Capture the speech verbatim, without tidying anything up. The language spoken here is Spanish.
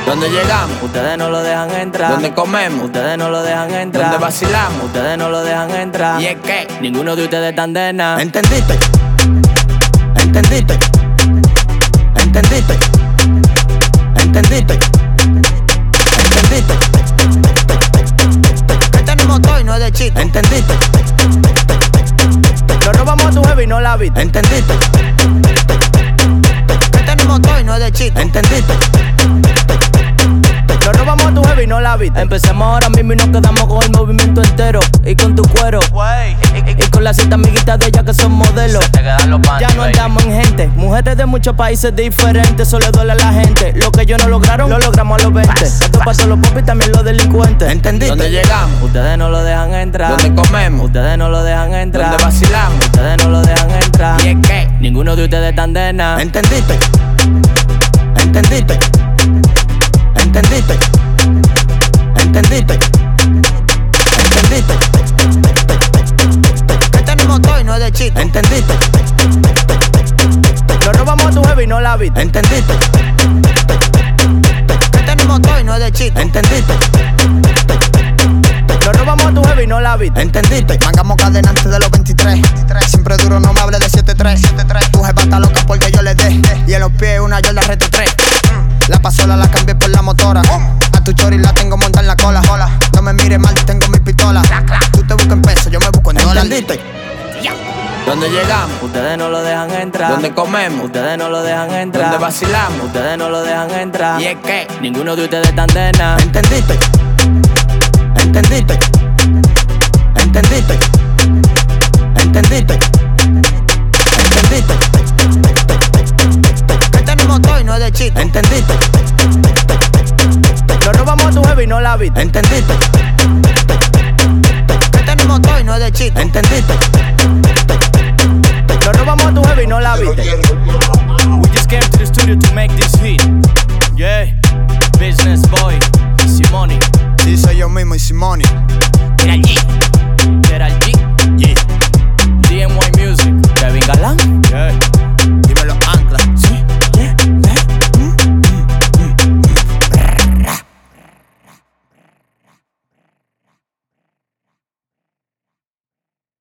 Donde llegamos, ustedes no lo dejan entrar. donde comemos, Ustedes no lo dejan entrar. donde vacilamos. Ustedes no lo dejan entrar. Y es que ninguno de ustedes tan de nada. ¿entendiste? ¿Entendiste? ¿Entendiste? ¿Entendiste? ¿Entendiste? Que tenemos todo y no es de chiste. ¿Entendiste? Lo robamos a tu jefe y no la viste. ¿Entendiste? Que tenemos todo y no es de chiste. ¿Entendiste? Lo robamos a tu jefe y no la viste. Empecemos ahora mismo y nos quedamos con el movimiento entero. Y con tu cuero. Y, y, y con las siete amiguitas de ella que son modelos. Ya no andamos en gente. Mujeres de muchos países diferentes. Eso le duele a la gente. Lo que ellos no lograron, lo logramos a los veinte. Esto pasó los popis y también los delincuentes. ¿Entendiste? Donde llegamos, ustedes no lo dejan entrar. Donde comemos, Ustedes no lo dejan entrar. donde vacilamos. Ustedes no lo dejan entrar. Y es que ninguno de ustedes tan de nada. ¿entendiste? ¿Entendiste? ¿Entendiste? ¿Entendiste? ¿Entendiste? Que tenemos todo y no es de chiste. ¿Entendiste? Lo robamos a tu jefe y no la viste. ¿Entendiste? Que tenemos todo y no es de chiste. ¿Entendiste? Lo robamos a tu jefe y no la viste. ¿Entendiste? Mangamos cadena antes de los veintitrés. Siempre duro, no me hable de siete tres. Tu jefa está loca porque yo le dé. Y en los pies una Jordan Reto tres. La pasola la cambié por la motora. A tu chori la tengo montada en la cola. No me mires mal, tengo mi pistola. Tú te buscas en pesos, yo me busco en dólares. ¿Entendiste? Donde llegamos, ustedes no lo dejan entrar. Donde comemos, Ustedes no lo dejan entrar. donde vacilamos. Ustedes no lo dejan entrar. Y es que ninguno de ustedes tan de nada. ¿entendiste? ¿Entendiste? ¿Entendiste? ¿Entendiste? ¿Entendiste? Que tenemos todo y no es de chiste. ¿Entendiste? Lo robamos a tu jefe y no la viste. ¿Entendiste? Que tenemos todo y no es de chiste. ¿Entendiste? Lo robamos a tu jefe y no la viste. We just came to the studio to make this hit. Yeah, business boy, Simone. Sí, soy yo mismo y Simone. Mira allí.